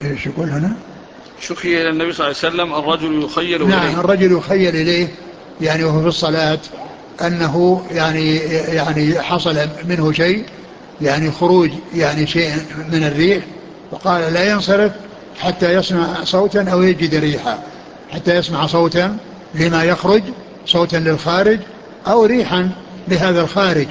ايش يقول هنا؟ شكي إلى النبي صلى الله عليه وسلم الرجل يخيل نعم، إليه. الرجل يخيل إليه يعني وهو في الصلاة أنه يعني حصل منه شيء، يعني خروج يعني شيء من الريح، وقال لا ينصرف حتى يسمع صوتا أو يجد ريحا، حتى يسمع صوتا لما يخرج، صوتا للخارج أو ريحا لهذا الخارج.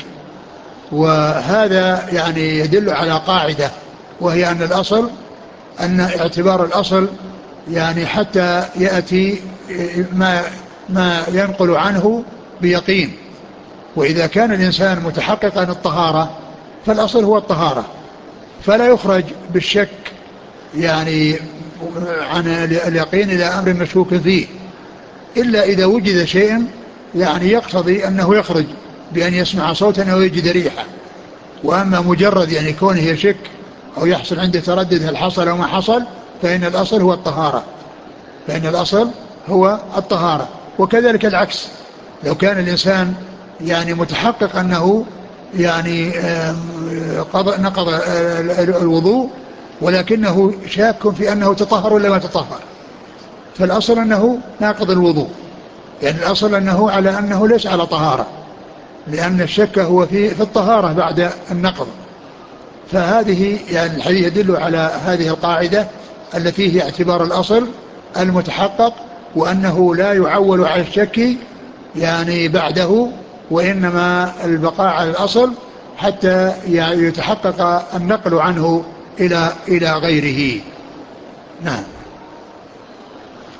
وهذا يعني يدل على قاعدة، وهي أن الأصل، أن اعتبار الأصل يعني حتى يأتي ما ما ينقل عنه بيقين. وإذا كان الإنسان متحققا الطهارة فالأصل هو الطهارة، فلا يخرج بالشك يعني عن اليقين إلى أمر مشكوك فيه، إلا إذا وجد شيء يعني يقتضي أنه يخرج بأن يسمع صوتا أو يجد ريحا. وأما مجرد يعني كونه يشك أو يحصل عنده تردد هل حصل أو ما حصل، فإن الأصل هو الطهارة، فإن الأصل هو الطهارة. وكذلك العكس، لو كان الإنسان يعني متحقق أنه يعني نقض الوضوء، ولكنه شاك في أنه تطهر ولا ما تطهر، فالأصل أنه ناقض الوضوء، يعني الأصل أنه على أنه ليس على طهارة، لأن الشك هو في الطهارة بعد النقض. فهذه يعني الحديث يدل على هذه القاعدة التي هي اعتبار الأصل المتحقق، وأنه لا يعول على الشك يعني بعده، وإنما البقاء على الأصل حتى يتحقق النقل عنه إلى غيره. نعم.